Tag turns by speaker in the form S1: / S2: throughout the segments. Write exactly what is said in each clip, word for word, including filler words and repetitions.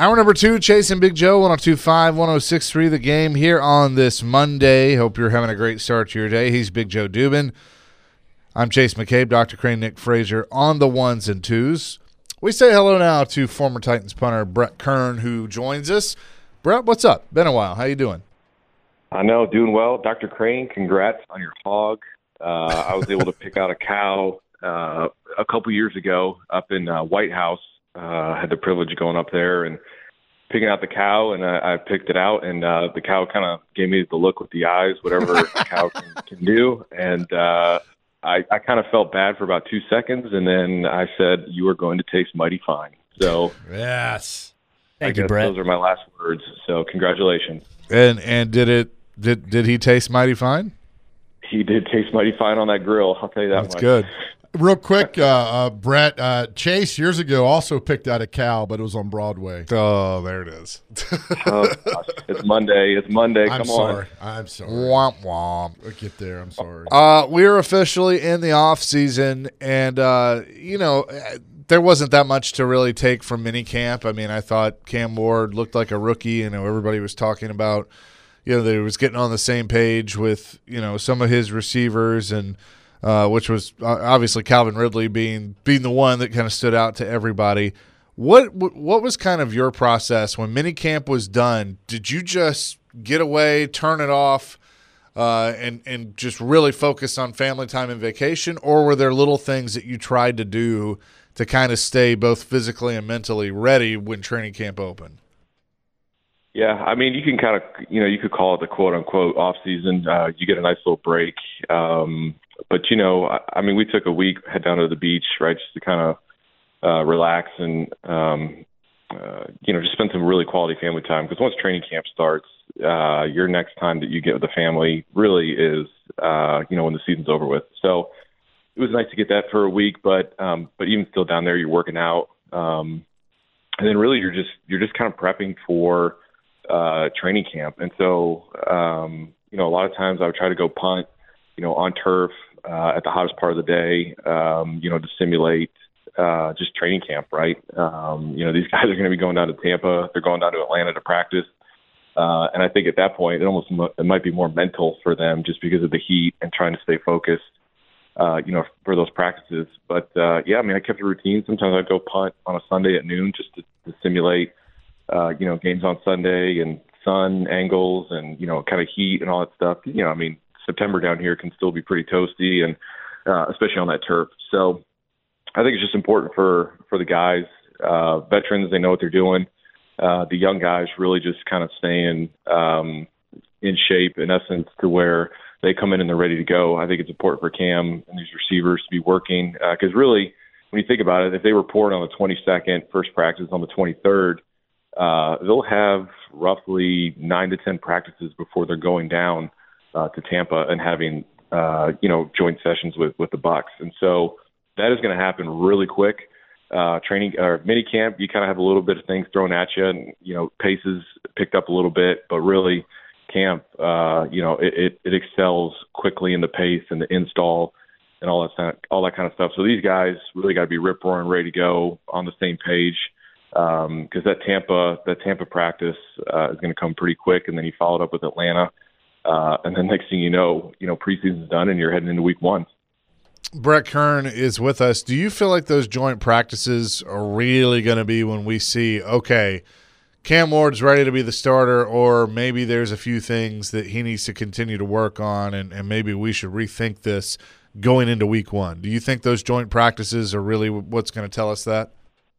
S1: Hour number two, Chasing Big Joe, one oh two point five, one oh six point three The Game here on this Monday. Hope you're having a great start to your day. He's Big Joe Dubin. I'm Chase McCabe, Doctor Crane, Nick Frazier on the ones and twos. We say hello now to former Titans punter Brett Kern, who joins us. Brett, what's up? Been a while. How you doing?
S2: I know, doing well. Doctor Crane, congrats on your hog. Uh, I was able to pick out a cow uh, a couple years ago up in uh, White House. Uh, I had the privilege of going up there and picking out the cow, and I, I picked it out, and uh, the cow kind of gave me the look with the eyes, whatever a cow can, can do. And uh, I, I kind of felt bad for about two seconds, and then I said, "You are going to taste mighty fine." So
S1: yes,
S3: thank
S2: I
S3: you, Brett.
S2: Those are my last words. So congratulations.
S1: And and did it did did he taste mighty fine?
S2: He did taste mighty fine on that grill. I'll tell you that
S1: That's
S2: much.
S1: good.
S4: Real quick, uh, uh, Brett, uh, Chase years ago also picked out a cow, but it was on Broadway.
S1: Oh, there it is.
S2: Oh, gosh. It's Monday. It's Monday.
S4: I'm
S2: Come
S4: sorry.
S2: on.
S4: I'm sorry.
S1: Womp womp.
S4: We'll get there. I'm sorry.
S1: Uh, we're officially in the off season, and uh, you know, there wasn't that much to really take from minicamp. I mean, I thought Cam Ward looked like a rookie. You know, everybody was talking about, you know, that he was getting on the same page with, you know, some of his receivers, and uh, which was uh, obviously Calvin Ridley being being the one that kind of stood out to everybody. What what was kind of your process when minicamp was done? Did you just get away, turn it off, uh, and and just really focus on family time and vacation, or were there little things that you tried to do to kind of stay both physically and mentally ready when training camp opened?
S2: Yeah, I mean, you can kind of, you know, you could call it the quote-unquote off-season. Uh, you get a nice little break. Um, but, you know, I, I mean, we took a week, head down to the beach, right, just to kind of uh, relax and, um, uh, you know, just spend some really quality family time. Because once training camp starts, uh, your next time that you get with the family really is, uh, you know, when the season's over with. So it was nice to get that for a week. But um, but even still down there, you're working out. Um, and then really you're just you're just kind of prepping for – uh, training camp. And so, um, you know, a lot of times I would try to go punt, you know, on turf, uh, at the hottest part of the day, um, you know, to simulate, uh, just training camp, right? Um, you know, these guys are going to be going down to Tampa. They're going down to Atlanta to practice. Uh, and I think at that point, it almost, it might be more mental for them just because of the heat and trying to stay focused, uh, you know, for those practices. But, uh, yeah, I mean, I kept a routine. Sometimes I'd go punt on a Sunday at noon just to, to simulate, Uh, you know, games on Sunday and sun angles and, you know, kind of heat and all that stuff. You know, I mean, September down here can still be pretty toasty, and uh, especially on that turf. So I think it's just important for, for the guys, uh, veterans, they know what they're doing. Uh, the young guys really just kind of staying um, in shape, in essence, to where they come in and they're ready to go. I think it's important for Cam and these receivers to be working because uh, really, when you think about it, if they report on the twenty-second, first practice on the twenty-third, Uh, they'll have roughly nine to ten practices before they're going down uh, to Tampa and having, uh, you know, joint sessions with, with the Bucs. And so that is going to happen really quick. Uh, training or mini camp, you kind of have a little bit of things thrown at you, and you know, paces picked up a little bit, but really, camp, uh, you know, it, it, it excels quickly in the pace and the install and all that all that kind of stuff. So these guys really got to be rip roaring, ready to go, on the same page. Um, cause that Tampa, that Tampa practice, uh, is going to come pretty quick. And then he followed up with Atlanta. Uh, and then next thing you know, you know, preseason's done and you're heading into week one.
S1: Brett Kern is with us. Do you feel like those joint practices are really going to be when we see, okay, Cam Ward's ready to be the starter, or maybe there's a few things that he needs to continue to work on, and, and maybe we should rethink this going into week one? Do you think those joint practices are really what's going to tell us that?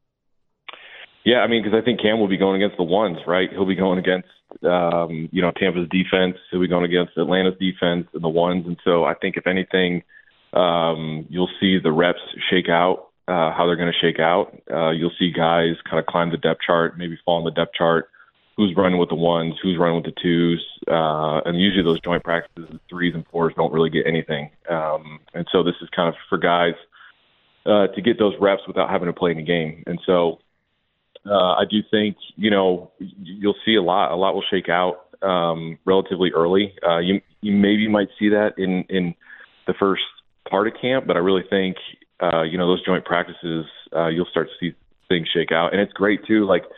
S2: Yeah, I mean, because I think Cam will be going against the ones, right? He'll be going against, um, you know, Tampa's defense. He'll be going against Atlanta's defense and the ones. And so I think if anything, um, you'll see the reps shake out, uh, how they're going to shake out. Uh, you'll see guys kind of climb the depth chart, maybe fall on the depth chart. Who's running with the ones? Who's running with the twos? Uh, and usually those joint practices, the threes and fours, don't really get anything. Um, and so this is kind of for guys uh, to get those reps without having to play in the game. And so, Uh, I do think, you know, you'll see a lot. A lot will shake out um, relatively early. Uh, you you maybe might see that in, in the first part of camp, but I really think, uh, you know, those joint practices, uh, you'll start to see things shake out. And it's great, too. Like,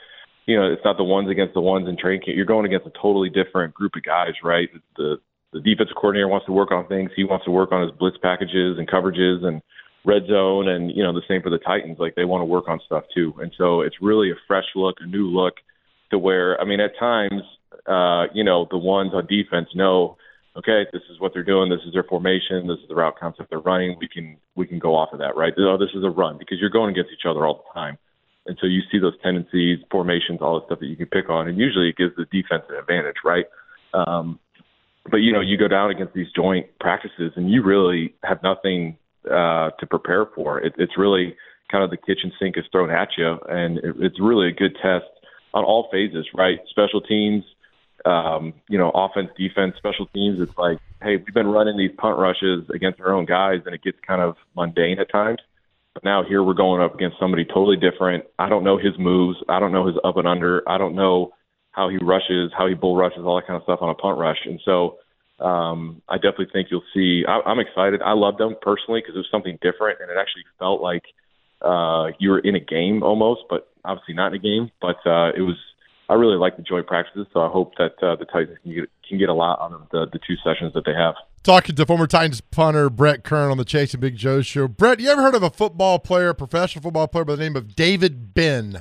S2: you know, it's not the ones against the ones in training camp. You're going against a totally different group of guys, right? The the defensive coordinator wants to work on things. He wants to work on his blitz packages and coverages and red zone, and you know, the same for the Titans. Like, they want to work on stuff too, and so it's really a fresh look, a new look, to where, I mean, at times, uh, you know, the ones on defense know, okay, this is what they're doing, this is their formation, this is the route concept they're running. We can we can go off of that, right? Oh, this is a run, because you're going against each other all the time. And so you see those tendencies, formations, all the stuff that you can pick on, and usually it gives the defense an advantage, right? Um, but, you know, you go down against these joint practices, and you really have nothing uh, to prepare for. It, it's really kind of the kitchen sink is thrown at you, and it, it's really a good test on all phases, right? Special teams, um, you know, offense, defense, special teams. It's like, hey, we've been running these punt rushes against our own guys, and it gets kind of mundane at times. But now here we're going up against somebody totally different. I don't know his moves. I don't know his up and under. I don't know how he rushes, how he bull rushes, all that kind of stuff on a punt rush. And so um, I definitely think you'll see. I, I'm excited. I loved them personally because it was something different, and it actually felt like uh, you were in a game almost, but obviously not in a game. But uh, it was. I really like the joint practices, so I hope that uh, the Titans can get, can get a lot out of the, the two sessions that they have.
S4: Talking to former Titans punter Brett Kern on the Chase and Big Joe show. Brett, you ever heard of a football player, a professional football player by the name of David Ben?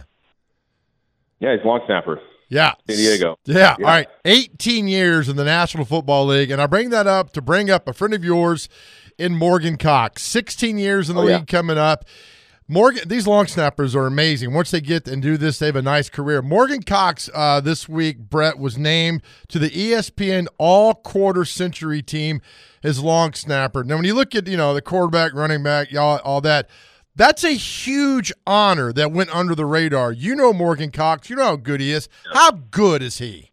S2: Yeah, he's a long snapper.
S4: Yeah.
S2: San Diego.
S4: Yeah. yeah. All right. eighteen years in the National Football League, and I bring that up to bring up a friend of yours in Morgan Cox. sixteen years in the
S2: oh,
S4: league
S2: yeah.
S4: coming up. Morgan, these long snappers are amazing. Once they get and do this, they have a nice career. Morgan Cox uh, this week, Brett, was named to the E S P N All-Quarter Century team as long snapper. Now, when you look at, you know, the quarterback, running back, y'all, all that, that's a huge honor that went under the radar. You know Morgan Cox. You know how good he is. How good is he?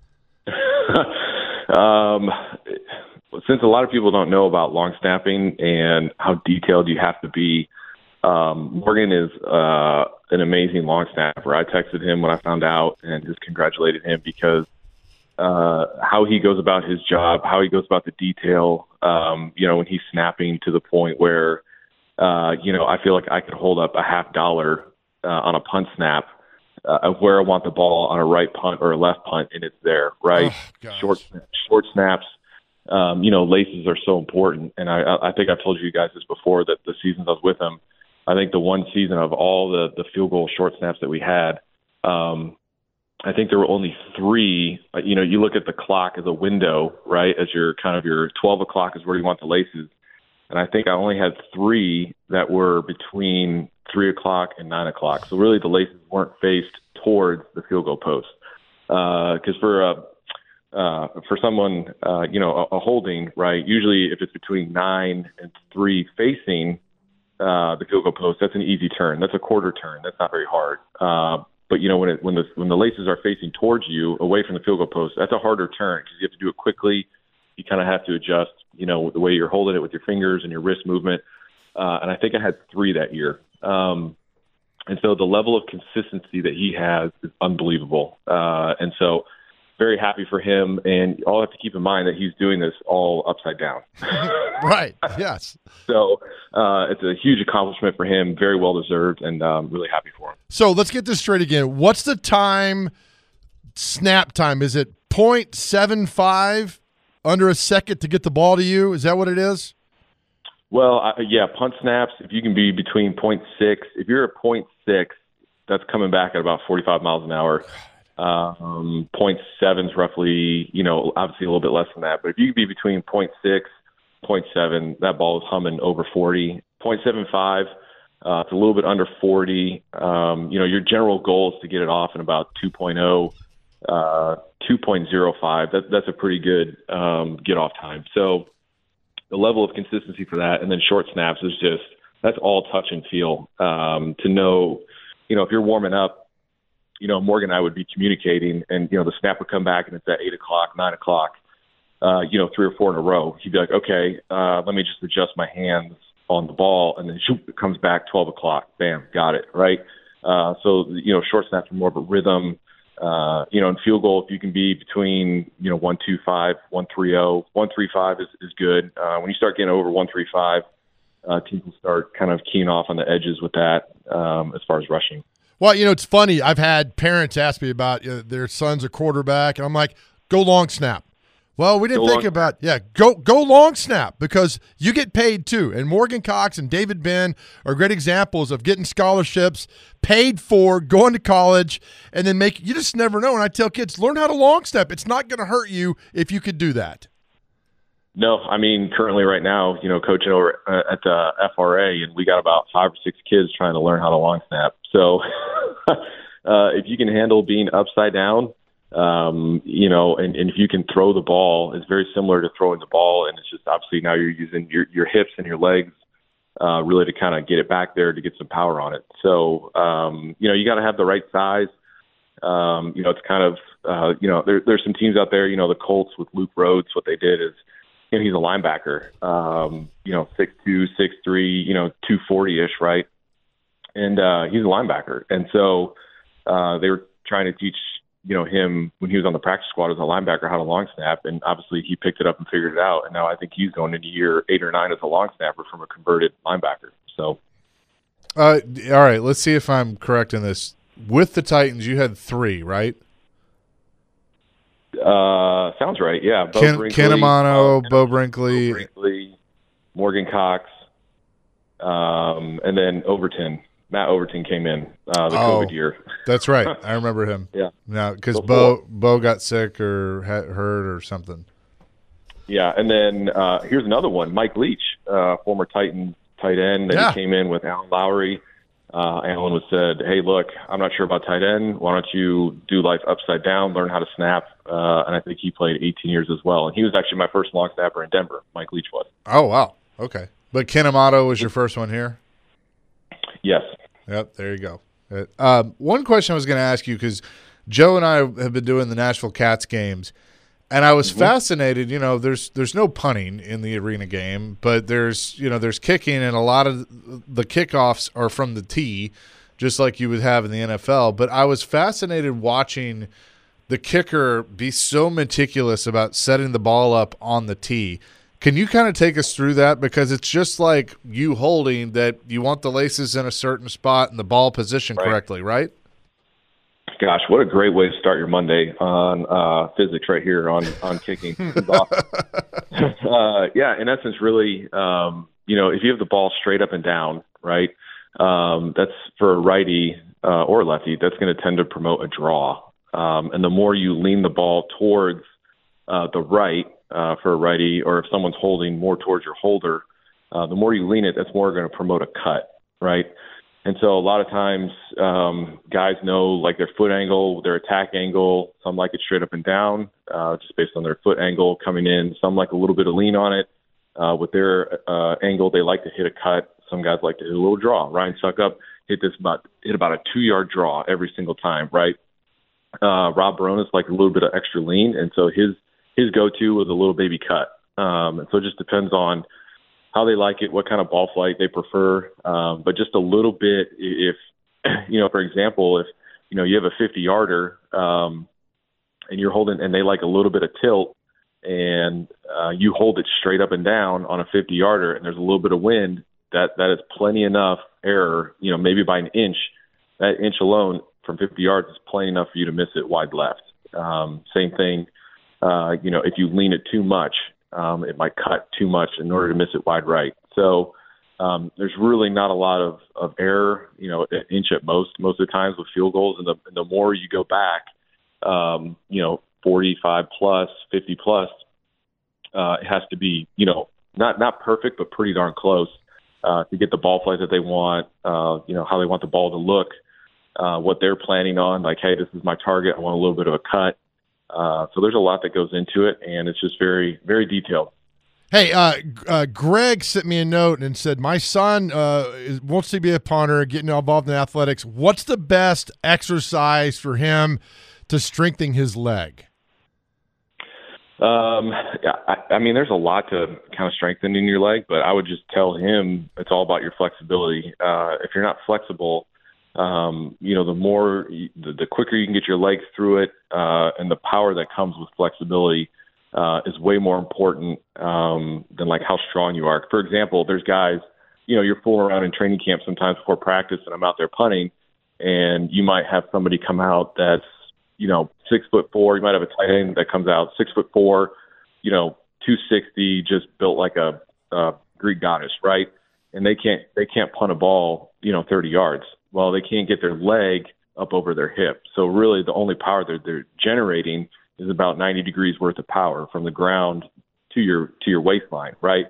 S2: um, since a lot of people don't know about long snapping and how detailed you have to be, Um, Morgan is uh, an amazing long snapper. I texted him when I found out and just congratulated him because uh, how he goes about his job, how he goes about the detail, um, you know, when he's snapping to the point where, uh, you know, I feel like I could hold up a half dollar uh, on a punt snap uh, of where I want the ball on a right punt or a left punt, and it's there, right?
S4: Oh,
S2: short, short snaps. Um, you know, laces are so important. And I, I think I've told you guys this before, that the seasons I was with him, I think the one season of all the, the field goal short snaps that we had, um, I think there were only three. You know, you look at the clock as a window, right, as your kind of your twelve o'clock is where you want the laces. And I think I only had three that were between three o'clock and nine o'clock. So really the laces weren't faced towards the field goal post. Because uh, for a uh, for someone, uh, you know, a, a holding, right, usually if it's between nine and three facing Uh, the field goal post, that's an easy turn. That's a quarter turn. That's not very hard. Uh, but you know, when it, when the when the laces are facing towards you, away from the field goal post, that's a harder turn because you have to do it quickly. You kind of have to adjust, you know, the way you're holding it with your fingers and your wrist movement. Uh, and I think I had three that year. Um, and so the level of consistency that he has is unbelievable. Uh, and so very happy for him. And all have to keep in mind that he's doing this all upside down.
S4: Right. Yes.
S2: So uh, it's a huge accomplishment for him, very well deserved, and um, really happy for him.
S4: So let's get this straight again. What's the time, snap time? Is it point seven five, under a second to get the ball to you? Is that what it is?
S2: Well, I, yeah, punt snaps, if you can be between point six, if you're at point six, that's coming back at about forty-five miles an hour. Um, point seven is roughly, you know, obviously a little bit less than that. But if you can be between point six, point seven, that ball is humming over forty. point seven five, uh, it's a little bit under forty. Um, you know, your general goal is to get it off in about two point oh, uh, two point oh five. That, that's a pretty good um, get-off time. So the level of consistency for that, and then short snaps is just, that's all touch and feel. Um, to know, you know, if you're warming up, you know, Morgan and I would be communicating, and, you know, the snap would come back and it's at eight o'clock, nine o'clock, uh, you know, three or four in a row. He'd be like, okay, uh, let me just adjust my hands on the ball. And then shoot, it comes back twelve o'clock. Bam, got it. Right. Uh, so, you know, short snaps are more of a rhythm, uh, you know, and field goal, if you can be between, you know, one, two, five, one, three, oh, one, three, five is, is good. Uh, when you start getting over one, three, five, uh, teams will start kind of keying off on the edges with that, um, as far as rushing.
S4: Well, you know, it's funny. I've had parents ask me about uh, their son's a quarterback, and I'm like, go long snap. Well, we didn't
S2: Go
S4: think
S2: long.
S4: about, yeah, go go long snap because you get paid too. And Morgan Cox and David Ben are great examples of getting scholarships, paid for, going to college, and then make, you just never know. And I tell kids, learn how to long snap. It's not going to hurt you if you could do that.
S2: No, I mean, currently right now, you know, coaching over uh, at the F R A, and we got about five or six kids trying to learn how to long snap. So uh, if you can handle being upside down, um, you know, and, and if you can throw the ball, it's very similar to throwing the ball. And it's just obviously now you're using your, your hips and your legs uh, really to kind of get it back there to get some power on it. So, um, you know, you got to have the right size. Um, you know, it's kind of, uh, you know, there, there's some teams out there, you know, the Colts with Luke Rhodes, what they did is, you know, he's a linebacker, um, you know, six two, six three, you know, two forty-ish, right? And uh, he's a linebacker. And so uh, they were trying to teach, you know, him when he was on the practice squad as a linebacker how to long snap. And obviously he picked it up and figured it out. And now I think he's going into year eight or nine as a long snapper from a converted linebacker. So,
S1: Uh, all right, let's see if I'm correct in this. With the Titans, you had three, right?
S2: uh, sounds right. Yeah. Bo
S1: Ken,
S2: Brinkley,
S1: Kennemano,
S2: uh,
S1: Bo Brinkley.
S2: Bo Brinkley, Morgan Cox, um, and then Overton. Matt Overton came in uh, the
S1: Oh.
S2: COVID year.
S1: That's right. I remember him.
S2: Yeah.
S1: Now, because
S2: So
S1: Bo
S2: four.
S1: Bo got sick or had hurt or something.
S2: Yeah, and then uh, here's another one, Mike Leach, uh, former Titan tight end. Then
S4: Yeah.
S2: he came in with Alan Lowry. Uh, Alan was said, hey, look, I'm not sure about tight end. Why don't you do life upside down, learn how to snap? Uh, and I think he played eighteen years as well. And he was actually my first long snapper in Denver, Mike Leach was.
S1: Oh, wow. Okay. But Kenemato was your first one here?
S2: Yes.
S1: Yep, there you go. Uh, Um, one question I was going to ask you, because Joe and I have been doing the Nashville Cats games, and I was mm-hmm. fascinated. You know, there's there's no punting in the arena game, but there's you know there's kicking, and a lot of the kickoffs are from the tee, just like you would have in the N F L. But I was fascinated watching the kicker be so meticulous about setting the ball up on the tee. Can you kind of take us through that? Because it's just like you holding that you want the laces in a certain spot and the ball positioned
S2: right.
S1: correctly, right?
S2: Gosh, what a great way to start your Monday on uh, physics right here on, on kicking. Awesome. uh, yeah, in essence, really, um, you know, if you have the ball straight up and down, right, um, that's for a righty uh, or lefty, that's going to tend to promote a draw. Um, and the more you lean the ball towards uh, the right, Uh, for a righty, or if someone's holding more towards your holder, uh, the more you lean it, that's more going to promote a cut, right? And so a lot of times um, guys know like their foot angle, their attack angle. Some like it straight up and down, uh, just based on their foot angle coming in. Some like a little bit of lean on it. Uh, with their uh, angle, they like to hit a cut. Some guys like to hit a little draw. Ryan Suckup hit this about hit about a two yard draw every single time, right? Uh, Rob Baronis like a little bit of extra lean, and so his His go-to was a little baby cut. Um, and so it just depends on how they like it, what kind of ball flight they prefer. Um, but just a little bit, if, you know, for example, if, you know, you have a fifty-yarder um, and you're holding, and they like a little bit of tilt, and uh, you hold it straight up and down on a fifty-yarder, and there's a little bit of wind, that that is plenty enough error, you know, maybe by an inch. That inch alone from fifty yards is plenty enough for you to miss it wide left. Um, same thing. Uh, you know, if you lean it too much, um, it might cut too much in order to miss it wide right. So um, there's really not a lot of, of error, you know, an inch at most, most of the times with field goals. And the, and the more you go back, um, you know, forty-five plus, fifty plus, uh, it has to be, you know, not, not perfect, but pretty darn close uh, to get the ball flight that they want, uh, you know, how they want the ball to look, uh, what they're planning on. Like, hey, this is my target. I want a little bit of a cut. Uh, so there's a lot that goes into it, and it's just very, very detailed.
S4: Hey, uh, uh, Greg sent me a note and said, my son uh, is, wants to be a punter, getting involved in athletics. What's the best exercise for him to strengthen his leg?
S2: Um, yeah, I, I mean, there's a lot to kind of strengthen in your leg, but I would just tell him it's all about your flexibility. Uh, if you're not flexible, Um, you know, the more, you, the, the quicker you can get your legs through it, uh, and the power that comes with flexibility uh, is way more important um, than like how strong you are. For example, there's guys, you know, you're fooling around in training camp sometimes before practice, and I'm out there punting, and you might have somebody come out that's, you know, six foot four. You might have a tight end that comes out six foot four, you know, two sixty, just built like a, a Greek goddess, right? And they can't they can't punt a ball, you know, thirty yards. Well, they can't get their leg up over their hip. So really, the only power that they're generating is about ninety degrees worth of power from the ground to your to your waistline, right?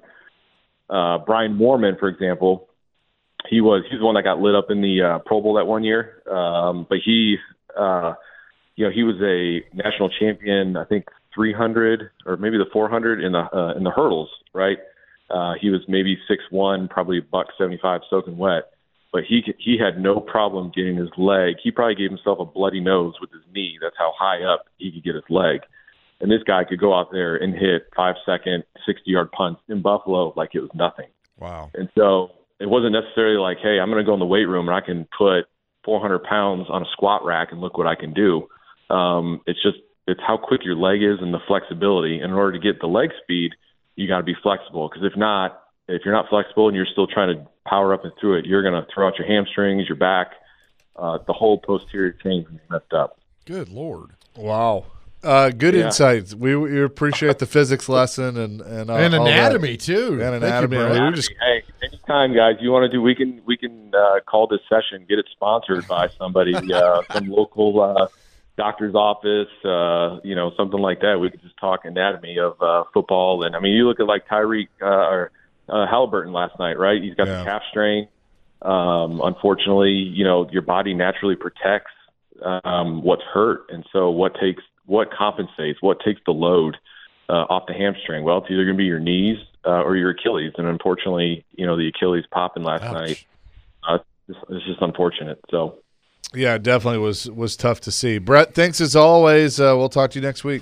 S2: Uh, Brian Moorman, for example, he was he's the one that got lit up in the uh, Pro Bowl that one year, um, but he. Uh, You know, he was a national champion, I think three hundred or maybe the four hundred in the uh, in the hurdles, right? Uh, he was maybe six one, probably buck seventy-five soaking wet, but he he had no problem getting his leg. He probably gave himself a bloody nose with his knee. That's how high up he could get his leg. And this guy could go out there and hit five-second, sixty-yard punts in Buffalo like it was nothing.
S4: Wow.
S2: And so it wasn't necessarily like, hey, I'm going to go in the weight room and I can put four hundred pounds on a squat rack and look what I can do. Um, it's just it's how quick your leg is and the flexibility. And in order to get the leg speed, you got to be flexible. Because if not, if you're not flexible and you're still trying to power up and through it, you're going to throw out your hamstrings, your back, uh, the whole posterior chain is messed up.
S4: Good Lord.
S1: Wow. Uh, good
S2: Yeah.
S1: insights. We, we appreciate the physics lesson and and, uh,
S4: And
S1: all
S4: anatomy,
S1: that.
S4: too.
S1: And
S4: Thank you,
S1: anatomy.
S4: Brett.
S1: I mean, we just
S2: Hey, anytime, guys, you want to do, we can we can uh, call this session, get it sponsored by somebody, uh, some local uh, doctor's office, uh, you know, something like that. We could just talk anatomy of uh, football. And, I mean, you look at, like, Tyreek uh, or uh, Halliburton last night, right? He's got
S1: Yeah.
S2: the calf strain. Um, unfortunately, you know, your body naturally protects um, what's hurt. And so what takes what compensates, what takes the load uh, off the hamstring? Well, it's either going to be your knees uh, or your Achilles. And, unfortunately, you know, the Achilles popping last
S4: Ouch.
S2: night. Uh, it's, it's just unfortunate. So,
S1: yeah, it definitely was was tough to see. Brett, thanks as always. Uh, we'll talk to you next week.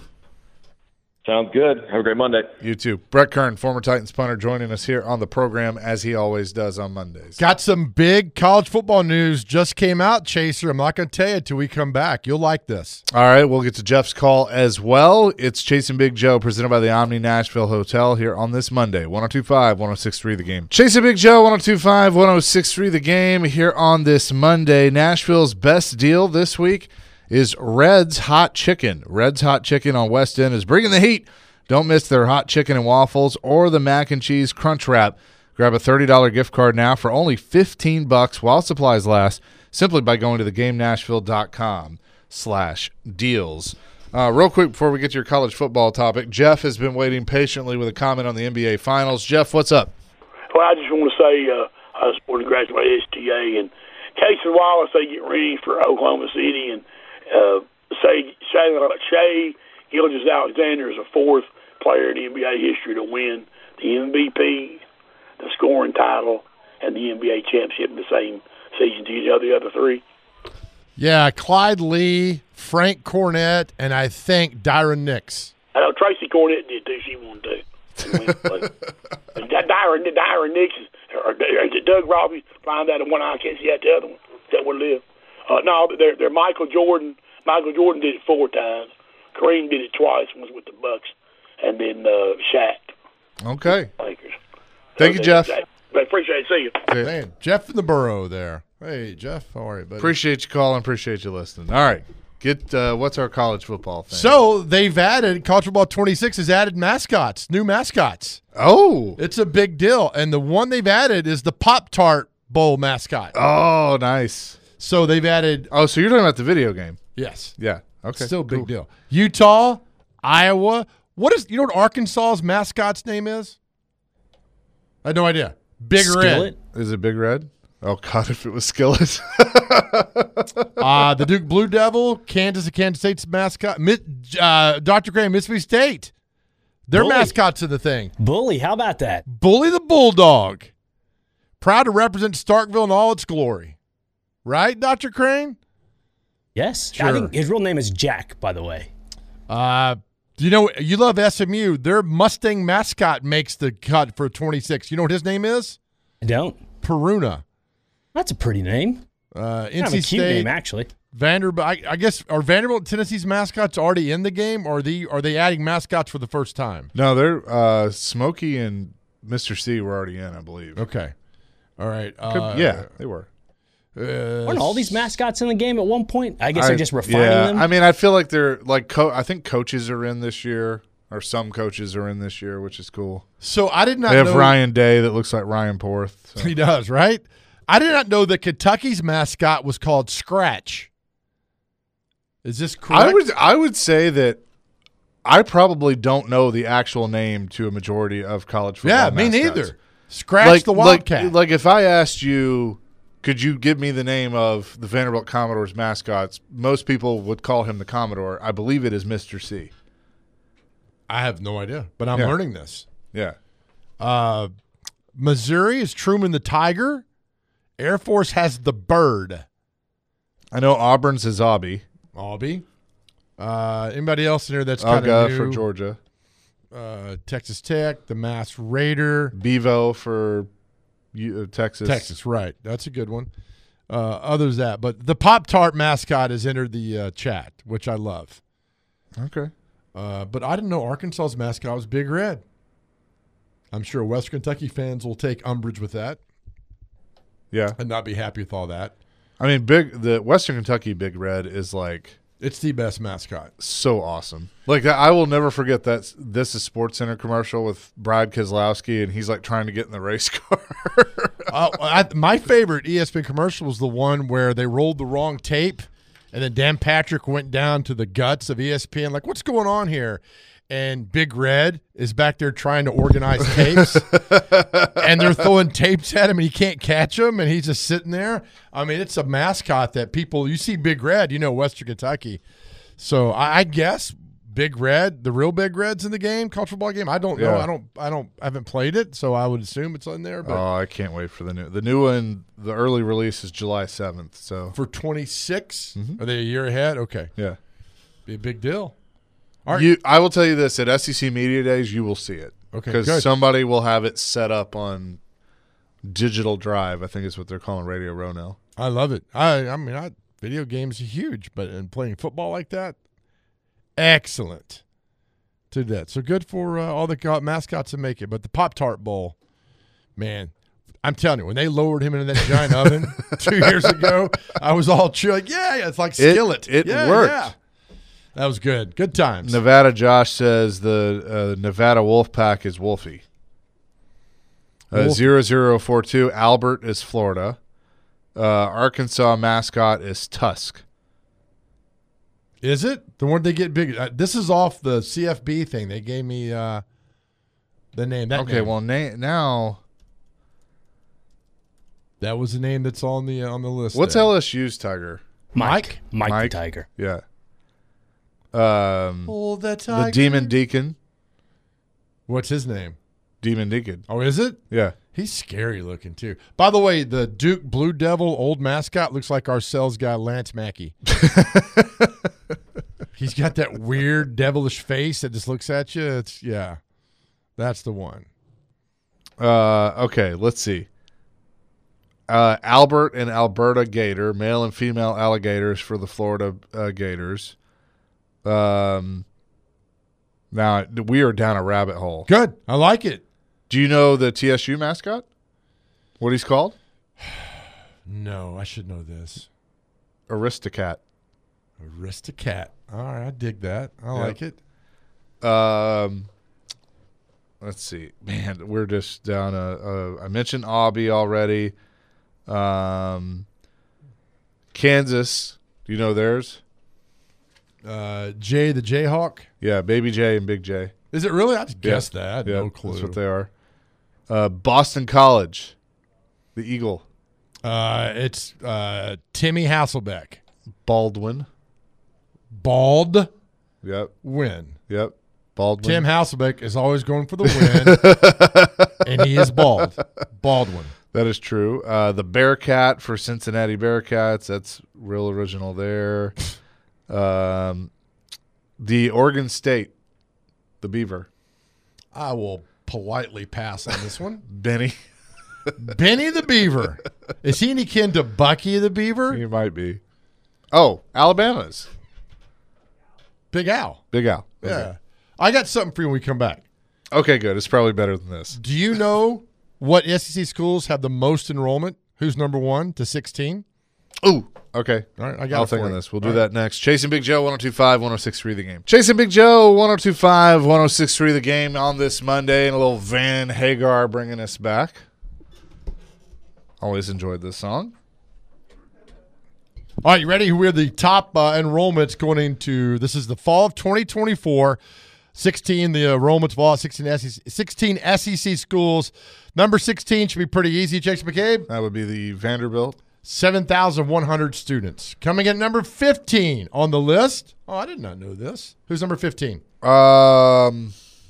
S2: sounds good. Have a great Monday.
S1: You too. Brett Kern, former Titans punter, joining us here on the program as he always does on Mondays.
S4: Got some big college football news just came out, Chaser. I'm not going to tell you until we come back. You'll like this.
S1: All right, we'll get to Jeff's call as well. It's Chasing Big Joe, presented by the Omni Nashville Hotel here on this Monday. one oh two point five, one oh six point three The Game. Chasing Big Joe, one oh two point five, one oh six point three The Game here on this Monday. Nashville's best deal this week is Red's Hot Chicken. Red's Hot Chicken on West End is bringing the heat. Don't miss their hot chicken and waffles or the mac and cheese crunch wrap. Grab a thirty dollars gift card now for only fifteen bucks while supplies last, simply by going to the game nashville dot com slash deals. Uh, real quick before we get to your college football topic, Jeff has been waiting patiently with a comment on the N B A Finals. Jeff, what's up?
S3: Well, I just want to say uh, I was born and graduated S T A, and Casey Wallace, they get ready for Oklahoma City, and uh, say Shay, Shay Gilgeous-Alexander is the fourth player in N B A history to win the M V P, the scoring title, and the N B A championship in the same season. Do you know the other three?
S4: Yeah, Clyde Lee, Frank Cornett, and I think Dyron Nix.
S3: I know Tracy Cornett did too. She won too. Dyron, Dyron Nix, or, or is it Doug Robbie? Find out one eye can't see out the other one. Is that what it is? Uh, no, they're, they're Michael Jordan. Michael Jordan did it four times. Kareem did it twice. One was with the Bucks, and then uh, Shaq.
S1: Okay.
S3: Lakers.
S1: Thank you, Jeff.
S3: I appreciate it. See you.
S4: Man, Jeff in the Burrow there. Hey, Jeff, how are you, buddy?
S1: Appreciate you calling. Appreciate you listening. All right. Get uh, what's our college football thing?
S4: So they've added, College Football twenty-six has added mascots, new mascots.
S1: Oh.
S4: It's a big deal. And the one they've added is the Pop-Tart Bowl mascot.
S1: Oh, nice.
S4: So they've added,
S1: Oh, so you're talking about the video game?
S4: yes,
S1: Yeah. Okay.
S4: still a big
S1: cool.
S4: deal. Utah, Iowa. What is, you know what Arkansas's mascot's name is? I had no idea. Big
S5: Skillet?
S1: Is it Big Red? Oh, God, if it was Skillet.
S4: Red. Uh, the Duke Blue Devil, Kansas and Kansas State's mascot. Mi- uh, Doctor Graham, Mississippi State. Their
S5: Bully.
S4: mascots are the thing.
S5: Bully, how about that?
S4: Bully the Bulldog. Proud to represent Starkville in all its glory. Right, Doctor Crane?
S5: Yes.
S4: Sure.
S5: I think his real name is Jack, by the way.
S4: Uh, you know, you love S M U. Their Mustang mascot makes the cut for twenty-six. You know what his name is?
S5: I don't.
S4: Peruna.
S5: That's a pretty name.
S4: Uh,
S5: Kind
S4: N
S5: of
S4: C
S5: a cute
S4: State.
S5: name, actually.
S4: Vanderbilt. I, I guess are Vanderbilt and Tennessee's mascots already in the game, or are they are they adding mascots for the first time?
S1: No, they're uh, Smokey and Mister C were already in, I believe.
S4: Okay. All right.
S1: Could-
S4: Uh,
S1: yeah, they were.
S4: Uh,
S5: Weren't all these mascots in the game at one point? I guess
S1: I-
S5: they're just refining
S1: yeah,
S5: them.
S1: I mean, I feel like they're like co- I think coaches are in this year, or some coaches are in this year, which is cool.
S4: So I did not
S1: They have
S4: know
S1: Ryan Day that looks like Ryan Porth. so.
S4: he does, right? I did not know that Kentucky's mascot was called Scratch. Is this correct?
S1: I would I would say that I probably don't know the actual name to a majority of college football.
S4: Yeah, me
S1: mascots.
S4: neither. Scratch
S1: Like
S4: the
S1: like,
S4: Wildcat.
S1: like if I asked you, could you give me the name of the Vanderbilt Commodores mascots? Most people would call him the Commodore. I believe it is Mister C.
S4: I have no idea, but I'm
S1: Yeah.
S4: learning this.
S1: Yeah.
S4: Uh, Missouri is Truman the Tiger. Air Force has the Bird.
S1: I know Auburn's is Aubie.
S4: Aubie. Uh, anybody else in there that's kind
S1: Uga
S4: of new?
S1: for Georgia.
S4: Uh, Texas Tech, the Mass Raider.
S1: Bevo for U- uh, Texas.
S4: Texas, right. That's a good one. Uh, others that. But the Pop-Tart mascot has entered the uh, chat, which I love.
S1: Okay.
S4: Uh, but I didn't know Arkansas's mascot was Big Red. I'm sure Western Kentucky fans will take umbrage with that
S1: Yeah.
S4: and not be happy with all that.
S1: I mean, big the Western Kentucky Big Red is like
S4: It's the best mascot.
S1: so awesome. Like I will never forget that This Is Sports Center commercial with Brad Keselowski, and he's like trying to get in the race car.
S4: uh, I, my favorite E S P N commercial was the one where they rolled the wrong tape, and then Dan Patrick went down to the guts of E S P N, like, what's going on here? And Big Red is back there trying to organize tapes, and they're throwing tapes at him, and he can't catch them, and he's just sitting there. I mean, it's a mascot that people – you see Big Red, you know Western Kentucky. So I, I guess Big Red, the real Big Red's in the game, college football game. I don't know.
S1: Yeah.
S4: I don't. I don't. I haven't played it, so I would assume it's in there. But
S1: Oh, I can't wait for the new. The new one, the early release is July seventh. So
S4: for twenty-six,
S1: Mhm.
S4: are they a year ahead? Okay,
S1: yeah,
S4: be a big deal. All right.
S1: you. I will tell you this: at S E C Media Days, you will see it.
S4: Okay,
S1: because
S4: good.
S1: somebody will have it set up on Digital Drive. I think is what they're calling Radio Row now.
S4: I love it. I. I mean, I, video games are huge, but in playing football like that, excellent. To that, so good for uh, all the co- mascots to make it. But the Pop Tart Bowl, man. I'm telling you, when they lowered him into that giant oven two years ago, I was all cheer like, yeah, yeah, it's like
S1: It-
S4: skillet.
S1: it
S4: yeah,
S1: worked.
S4: Yeah. That was good. Good times.
S1: Nevada Josh says the uh, Nevada Wolfpack is Wolfie. Uh,
S4: Wolf-
S1: zero zero four two Albert is Florida. Uh, Arkansas mascot is Tusk.
S4: Is it the one they get big? Uh, this is off the C F B thing. They gave me uh, the name. That
S1: Okay,
S4: name.
S1: well na- now
S4: that was the name that's on the uh, on the list.
S1: what's
S4: there.
S1: L S U's Tiger?
S5: Mike. Mike,
S1: Mike?
S5: the Tiger.
S1: Yeah. Um,
S4: Oh, the
S1: the
S4: tiger.
S1: Demon Deacon.
S4: What's his name?
S1: Demon Deacon.
S4: Oh, is it?
S1: Yeah.
S4: He's scary looking too. By the way, the Duke Blue Devil old mascot looks like our sales guy Lance Mackey. He's got that weird devilish face that just looks at you. It's yeah, that's the one.
S1: Uh, okay, let's see. Uh, Albert and Alberta Gator, male and female alligators for the Florida uh, Gators. Um, now we are down a rabbit hole.
S4: Good, I like it.
S1: Do you know the T S U mascot? What he's called?
S4: No, I should know this.
S1: Aristocat.
S4: Aristocat. All right, I dig that. I
S1: Yep.
S4: like it.
S1: Um, let's see. Man, we're just down a. a I mentioned Aubie already. Um, Kansas. Do you know theirs?
S4: Uh, Jay the Jayhawk.
S1: Yeah, Baby J and Big J.
S4: Is it really? I just
S1: Yeah.
S4: guessed that. I had
S1: Yeah,
S4: no clue.
S1: that's what they are. Uh, Boston College, the Eagle.
S4: uh, it's uh, Timmy Hasselbeck.
S1: Baldwin.
S4: Bald
S1: Yep,
S4: win.
S1: yep. Baldwin.
S4: Tim Hasselbeck is always going for the win, and he is bald. Baldwin.
S1: That is true. Uh, the Bearcat for Cincinnati Bearcats. That's real original there. um, the Oregon State, the Beaver.
S4: I will politely pass on this one.
S1: Benny.
S4: Benny the Beaver. Is he any kin to Bucky the Beaver?
S1: He might be. Oh, Alabama's.
S4: Big Al.
S1: Big Al. Okay.
S4: Yeah. I got something for you when we come back.
S1: Okay, good. It's probably better than this.
S4: Do you know what S E C schools have the most enrollment? Who's number one to sixteen?
S1: Ooh, okay.
S4: All right, I got
S1: I'll
S4: it
S1: think
S4: for
S1: on
S4: you.
S1: this. We'll
S4: All
S1: do
S4: right.
S1: that next. Chasing Big Joe, one oh two point five, one oh six point three The Game. Chasing Big Joe, one oh two point five, one oh six point three The Game on this Monday, and a little Van Hagar bringing us back. Always enjoyed this song.
S4: All right, you ready? We're the top uh, enrollments going into, this is the fall of twenty twenty-four. sixteen, the enrollments fall, sixteen S E C, sixteen S E C schools. Number sixteen should be pretty easy, Chase McCabe.
S1: That would be the Vanderbilt.
S4: seven thousand one hundred students. Coming in at number fifteen on the list. Oh, I did not know this. Who's number fifteen?
S1: Um,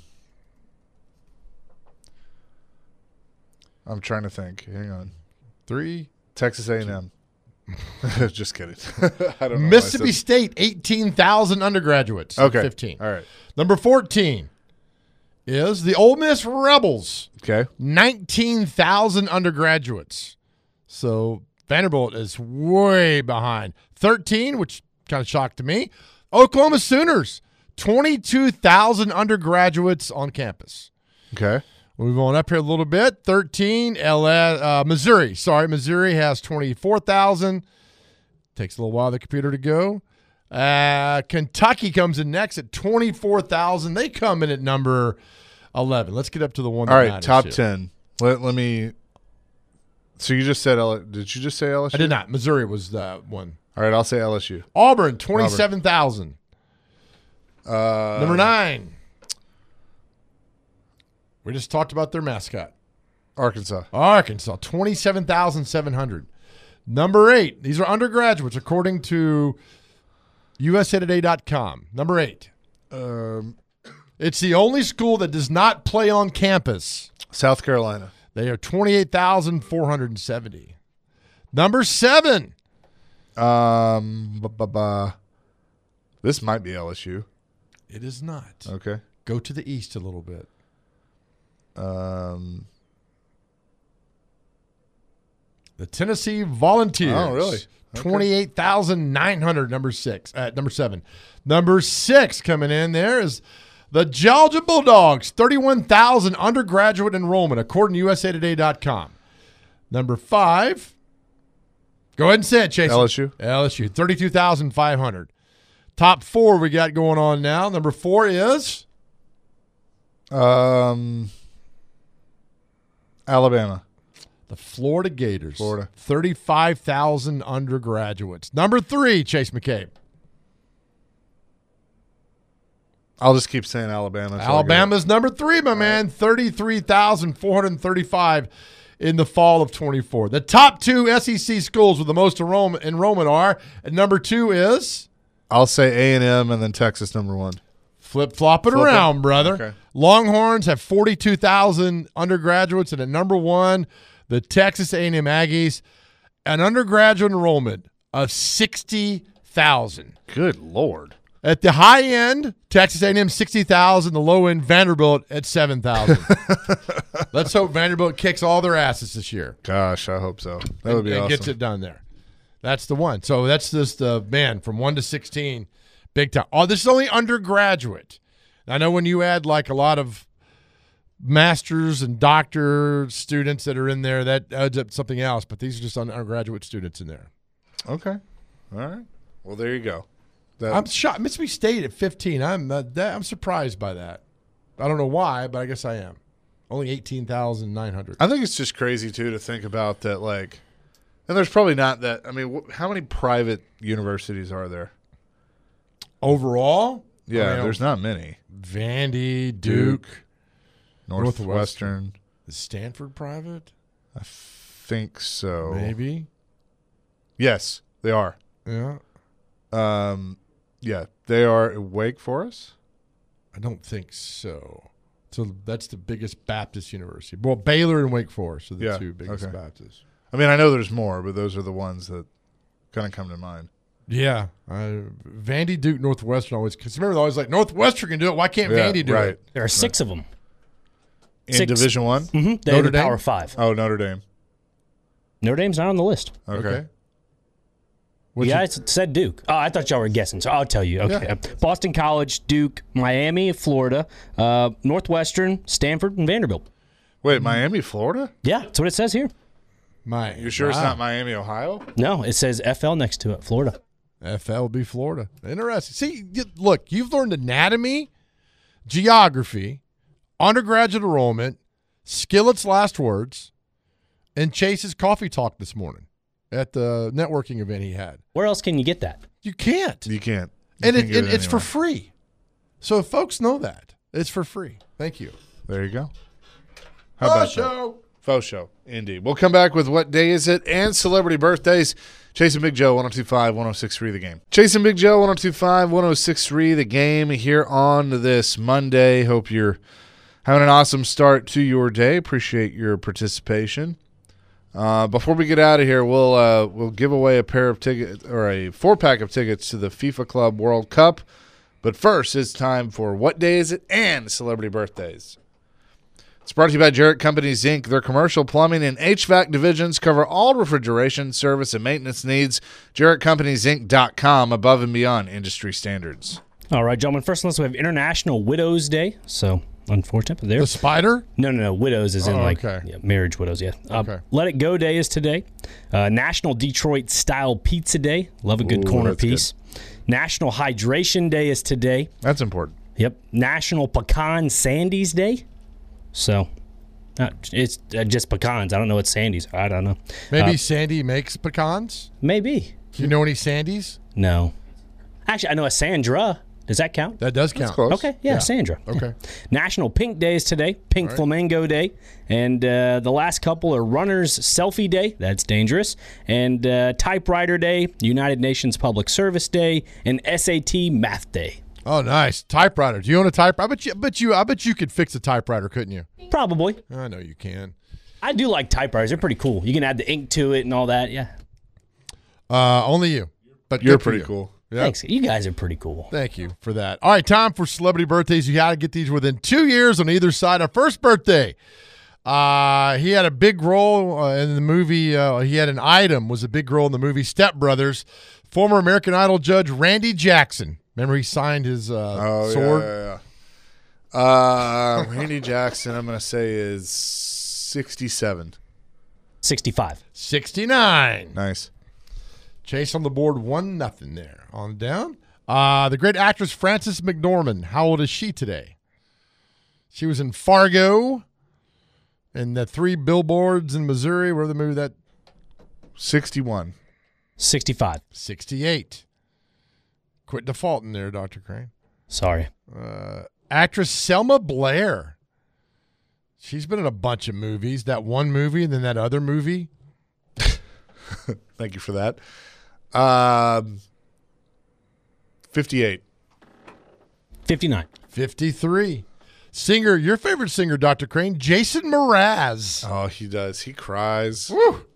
S1: I'm trying to think. Hang on.
S4: Three.
S1: Texas A and M. Just kidding. I don't know.
S4: Mississippi
S1: why I said-
S4: State, eighteen thousand undergraduates.
S1: Okay.
S4: fifteen.
S1: All right.
S4: Number fourteen is the Ole Miss Rebels,
S1: Okay.
S4: nineteen thousand undergraduates. So Vanderbilt is way behind. thirteen, which kind of shocked to me, Oklahoma Sooners, twenty-two thousand undergraduates on campus.
S1: Okay.
S4: Move on up here a little bit. thirteen, L S, uh, Missouri. Sorry, Missouri has twenty-four thousand. Takes a little while for the computer to go. Uh, Kentucky comes in next at twenty-four thousand. They come in at number eleven. Let's get up to the one.
S1: All
S4: that
S1: right.
S4: matters
S1: Top
S4: here.
S1: ten. Let, let me. So you just said L. Did you just say L S U?
S4: I did not. Missouri was the one.
S1: All right. I'll say L S U.
S4: Auburn, twenty-seven thousand.
S1: Uh,
S4: Number nine. We just talked about their mascot.
S1: Arkansas.
S4: Arkansas, twenty-seven thousand seven hundred. Number eight. These are undergraduates, according to U S A Today dot com. Number eight.
S1: Um,
S4: It's the only school that does not play on campus.
S1: South Carolina.
S4: They are twenty-eight thousand four hundred seventy. Number seven.
S1: Um, ba, ba, ba. This might be L S U.
S4: It is not.
S1: Okay.
S4: Go to the east a little bit.
S1: Um,
S4: The Tennessee Volunteers.
S1: Oh, really? Okay.
S4: twenty-eight thousand nine hundred, number six. Uh, number seven. Number six coming in there is the Georgia Bulldogs, thirty-one thousand undergraduate enrollment, according to U S A Today dot com. Number five. Go ahead and say it, Chase.
S1: L S U.
S4: L S U, thirty-two thousand five hundred. Top four we got going on now. Number four is
S1: Um, Alabama.
S4: the Florida Gators.
S1: Florida.
S4: thirty-five thousand undergraduates. Number three, Chase McCabe.
S1: I'll just keep saying Alabama. until I get it.
S4: Alabama's number three, my man. thirty-three thousand four hundred thirty-five in the fall of twenty-four. The top two S E C schools with the most enrollment, enrollment are, and number two is
S1: I'll say A and M and then Texas number one.
S4: flip-flopping
S1: Flip it.
S4: around, brother.
S1: Okay.
S4: Longhorns have forty-two thousand undergraduates, and at number one, the Texas A and M Aggies, an undergraduate enrollment of sixty thousand.
S1: Good Lord.
S4: At the high end, Texas A and M sixty thousand. The low end, Vanderbilt at seven thousand. Let's hope Vanderbilt kicks all their asses this year.
S1: Gosh, I hope so. That would be
S4: and
S1: awesome.
S4: gets it done there. That's the one. So that's just the man from one to sixteen, big time. Oh, this is only undergraduate. I know when you add like a lot of masters and doctor students that are in there, that adds up something else. But these are just undergraduate students in there.
S1: Okay. All right. Well, there you go. That,
S4: I'm shocked. Mississippi State at fifteen. I'm uh, that, I'm surprised by that. I don't know why, but I guess I am. Only eighteen thousand nine hundred.
S1: I think it's just crazy, too, to think about that, like, and there's probably not that. I mean, wh- how many private universities are there?
S4: Overall,
S1: Yeah,
S4: I mean,
S1: there's not many.
S4: Vandy, Duke,
S1: Northwestern.
S4: Northwestern. Is Stanford private?
S1: I think so.
S4: Maybe.
S1: Yes, they are.
S4: Yeah.
S1: Um, yeah, they are. Wake Forest?
S4: I don't think so. So that's the biggest Baptist university. Well, Baylor and Wake Forest are the
S1: Yeah,
S4: two biggest
S1: okay.
S4: Baptists.
S1: I mean, I know there's more, but those are the ones that kind of come to mind.
S4: Yeah. Uh, Vandy, Duke, Northwestern always – because remember, they're always like, Northwestern can do it. Why can't
S1: Yeah,
S4: Vandy do
S1: right.
S4: it?
S5: There are six of them.
S1: In
S5: Six.
S1: Division One?
S5: Mm-hmm. They're
S4: Notre
S5: in the
S4: Dame?
S5: Power Five.
S1: Oh, Notre Dame.
S5: Notre Dame's not on the list.
S1: Okay.
S4: Okay.
S5: You
S4: What'd you-
S5: guys said Duke. Oh, I thought y'all were guessing, so I'll tell you. Okay.
S4: Yeah.
S5: Boston College, Duke, Miami, Florida, uh, Northwestern, Stanford, and Vanderbilt.
S1: Wait, Miami, Florida?
S5: Yeah, that's what it says here.
S4: My,
S1: You sure
S4: wow.
S1: it's not Miami, Ohio?
S5: No, it says F L next to it, Florida.
S4: F L will be Florida. Interesting. See, you, look, you've learned anatomy, geography, undergraduate enrollment, Skillet's last words, and Chase's coffee talk this morning at the networking event he had.
S5: Where else can you get that?
S4: You can't.
S1: You can't. You
S4: and
S1: can't
S4: it,
S1: get
S4: and it's for
S1: anywhere.
S4: free. So if folks know that, it's for free. Thank you.
S1: There you go. How about that?
S4: show?
S1: Faux show, indeed. We'll come back with What Day Is It and celebrity birthdays. Chasing Big Joe, one oh two point five, one oh six point three The Game. Chasing Big Joe, one oh two point five, one oh six point three The Game here on this Monday. Hope you're having an awesome start to your day. Appreciate your participation. Uh, before we get out of here, we'll uh, we'll give away a pair of tickets or a four pack of tickets to the FIFA Club World Cup. But first, it's time for What Day Is It and celebrity birthdays. It's brought to you by Jarrett Companies, Incorporated. Their commercial plumbing and H V A C divisions cover all refrigeration, service, and maintenance needs. Jarrett Companies Inc dot com, above and beyond industry standards.
S5: All right, gentlemen. First on the list, we have International Widows Day. So, unfortunate, but there.
S4: The spider?
S5: No, no, no. Widows is in
S4: Oh,
S5: like
S4: okay.
S5: yeah, marriage widows, yeah. Uh,
S4: Okay.
S5: Let It Go Day is today. Uh, National Detroit Style Pizza Day. Love a good
S1: Ooh,
S5: corner
S1: that's
S5: piece. National Hydration Day is today.
S1: That's important.
S5: Yep. National Pecan Sandies Day. So, uh, it's uh, just pecans. I don't know what Sandies are. I don't know.
S4: Maybe
S5: Uh,
S4: Sandy makes pecans?
S5: maybe.
S4: Do you know any Sandys?
S5: No. Actually, I know a Sandra. Does that count?
S4: That does count.
S1: That's close.
S5: Okay, yeah,
S4: Yeah.
S5: Sandra.
S4: Okay.
S5: National Pink Day is today, Pink
S4: right.
S5: Flamingo Day, and uh, the last couple are Runner's Selfie Day, that's dangerous, and uh, Typewriter Day, United Nations Public Service Day, and S A T Math Day.
S4: Oh, nice. Typewriter. Do you own a typewriter? I bet you, I bet you, I bet you could fix a typewriter, couldn't you?
S5: Probably.
S4: I know you can.
S5: I do like typewriters. They're pretty cool. You can add the ink to it and all that. Yeah.
S4: Uh, only you. But
S1: You're
S4: good for
S1: pretty
S4: you.
S1: cool.
S4: Yep.
S5: Thanks. You guys are pretty cool.
S4: Thank you for that. All right, time for celebrity birthdays. You got to get these within two years on either side. Our first birthday, uh, he had a big role uh, in the movie. Uh, he had an item, was a big role in the movie Step Brothers. Former American Idol judge Randy Jackson. Remember he signed his uh,
S1: Oh,
S4: sword?
S1: yeah, yeah, yeah. Uh, Randy Jackson, I'm going to say, is sixty-seven.
S5: sixty-five.
S4: sixty-nine.
S1: Nice.
S4: Chase on the board, one nothing there. On down. Uh, the great actress Frances McDormand. How old is she today? She was in Fargo and the Three Billboards in Missouri. Where the movie that?
S1: sixty-one.
S5: sixty-five.
S4: sixty-eight. Quit defaulting there, Doctor Crane.
S5: Sorry.
S4: Uh, actress Selma Blair. She's been in a bunch of movies. That one movie and then that other movie.
S1: Thank you for that. Um, fifty-eight.
S5: fifty-nine.
S4: fifty-three. Singer, your favorite singer, Doctor Crane, Jason Mraz.
S1: Oh, he does. He cries.
S4: Woo.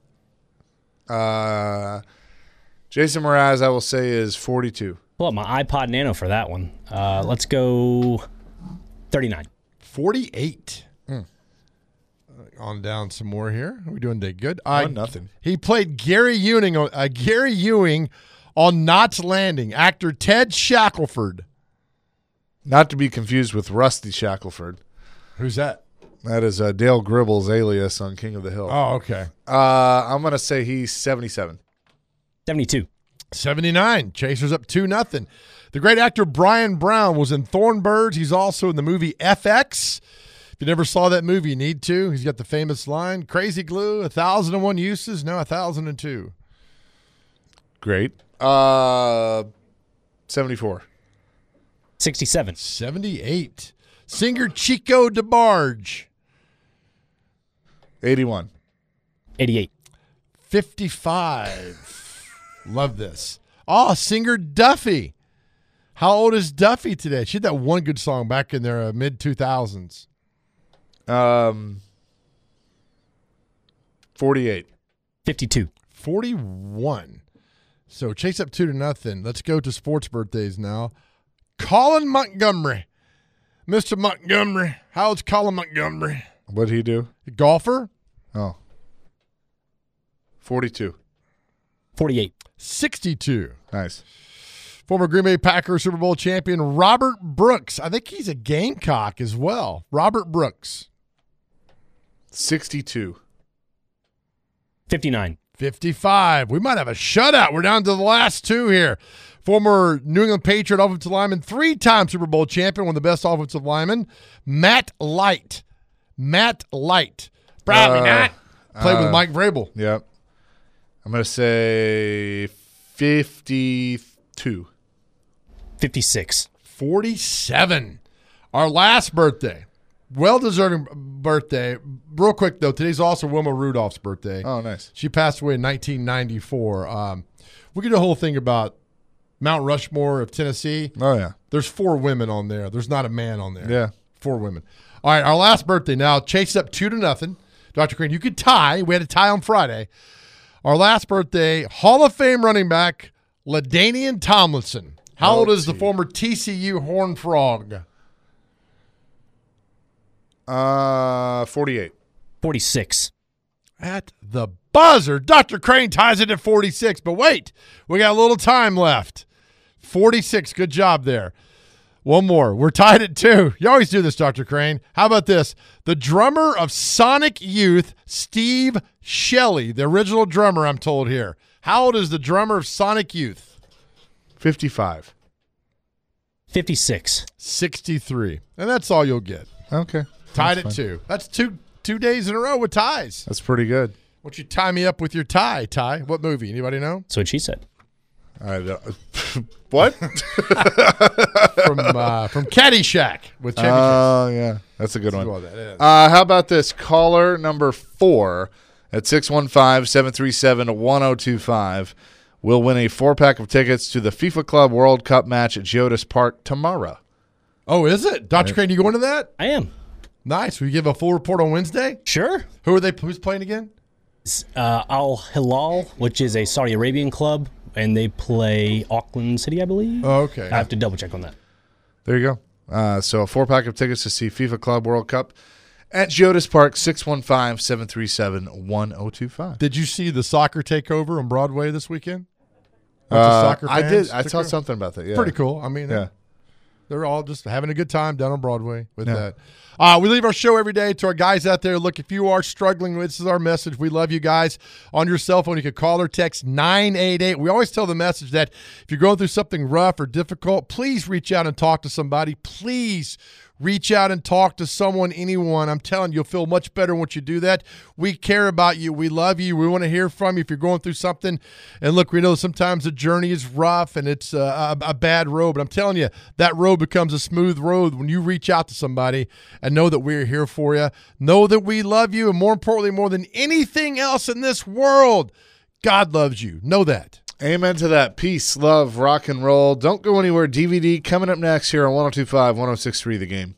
S1: Uh, Jason Mraz, I will say, is forty-two.
S5: Pull up my iPod Nano for that one. Uh, let's go thirty-nine.
S4: forty-eight. Mm. Uh, on down some more here. Are we doing day good?
S1: One
S4: Uh,
S1: nothing.
S4: He played Gary Ewing on uh, Gary Ewing on Knots Landing. Actor Ted Shackelford.
S1: Not to be confused with Rusty Shackelford.
S4: Who's that?
S1: That is uh, Dale Gribble's alias on King of the Hill.
S4: Oh, okay.
S1: Uh, I'm going to say he's seventy-seven.
S5: seventy-two.
S4: seventy-nine. Chasers up two nothing. The great actor Brian Brown was in Thornbirds. He's also in the movie F X. If you never saw that movie, you need to. He's got the famous line, crazy glue, a thousand and one uses, no, a thousand and two.
S1: Great. Uh, seventy-four.
S5: sixty-seven.
S4: seventy-eight. Singer Chico DeBarge.
S1: eighty-one.
S5: eighty-eight.
S4: fifty-five. Love this. Oh, singer Duffy. How old is Duffy today? She had that one good song back in their uh, mid two thousands.
S1: Um, forty-eight.
S5: fifty-two.
S4: forty-one. So chase up two to nothing. Let's go to sports birthdays now. Colin Montgomery. Mister Montgomery. How old's Colin Montgomery?
S1: What did he do?
S4: Golfer.
S1: Oh. forty-two.
S5: forty-eight.
S4: sixty-two.
S1: Nice.
S4: Former Green Bay Packers Super Bowl champion Robert Brooks. I think he's a Gamecock as well. Robert Brooks.
S1: sixty-two.
S5: fifty-nine.
S4: fifty-five. We might have a shutout. We're down to the last two here. Former New England Patriot offensive lineman, three-time Super Bowl champion, one of the best offensive linemen, Matt Light. Matt Light. Probably
S1: Uh,
S4: not. Played
S1: uh,
S4: with Mike Vrabel.
S1: Yep. I'm going to say fifty-two.
S5: fifty-six.
S4: forty-seven. Our last birthday. Well-deserving birthday. Real quick, though, today's also Wilma Rudolph's birthday.
S1: Oh, nice.
S4: She passed away in nineteen ninety-four. Um, we could do a whole thing about Mount Rushmore of Tennessee.
S1: Oh, yeah.
S4: There's four women on there. There's not a man on there.
S1: Yeah.
S4: Four women. All right, our last birthday now. Chase up two to nothing. Doctor Crane, you could tie. We had a tie on Friday. Our last birthday, Hall of Fame running back, LaDainian Tomlinson. How
S1: Oh,
S4: old is the
S1: gee.
S4: former T C U Horned Frog?
S1: Uh, forty-eight.
S5: forty-six.
S4: At the buzzer, Doctor Crane ties it at forty-six. But wait, we got a little time left. forty-six, good job there. One more. We're tied at two. You always do this, Doctor Crane. How about this? The drummer of Sonic Youth, Steve Shelley, the original drummer, I'm told here. How old is the drummer of Sonic Youth?
S1: fifty-five.
S5: fifty-six.
S4: sixty-three. And that's all you'll get.
S1: Okay.
S4: Tied
S1: That's
S4: at
S1: fine.
S4: two. That's two two days in a row with ties.
S1: That's pretty good.
S4: Why don't you tie me up with your tie, Ty? What movie? Anybody know?
S5: That's what she said.
S1: I don't, what?
S4: From uh, from Caddyshack with Chevy Chase.
S1: Oh, yeah. That's a good one.
S4: Well, that is.
S1: Uh, how about this? Caller number four at six one five, seven three seven, one oh two five will win a four-pack of tickets to the FIFA Club World Cup match at Geodis Park tomorrow.
S4: Oh, is it? Doctor Crane, you going to that?
S5: I am.
S4: Nice. We give a full report on Wednesday.
S5: Sure.
S4: Who are they? Who's playing again?
S5: It's, uh, Al Hilal, which is a Saudi Arabian club, and they play Auckland City, I believe.
S4: Oh, okay.
S5: I have to double check on that.
S1: There you go. Uh, so a four-pack of tickets to see FIFA Club World Cup at Geodis Park, six one five, seven three seven, one oh two five.
S4: Did you see the soccer takeover on Broadway this weekend? Bunch of
S1: Uh,
S4: soccer
S1: I
S4: fans
S1: did. I
S4: took
S1: saw
S4: over?
S1: something about that. Yeah.
S4: Pretty cool. I mean,
S1: Yeah.
S4: they're all just having a good time down on Broadway with
S1: Yeah.
S4: that. Uh, we leave our show every day to our guys out there. Look, if you are struggling, this is our message. We love you guys. On your cell phone, you can call or text nine eight eight. We always tell the message that if you're going through something rough or difficult, please reach out and talk to somebody. Please reach out and talk to someone, anyone. I'm telling you, you'll feel much better once you do that. We care about you. We love you. We want to hear from you if you're going through something. And look, we know sometimes the journey is rough and it's a, a, a bad road, but I'm telling you, that road becomes a smooth road when you reach out to somebody and know that we're here for you. Know that we love you, and more importantly, more than anything else in this world, God loves you. Know that.
S1: Amen to that. Peace, love, rock and roll. Don't go anywhere. D V D coming up next here on one oh two five, one oh six three The Game.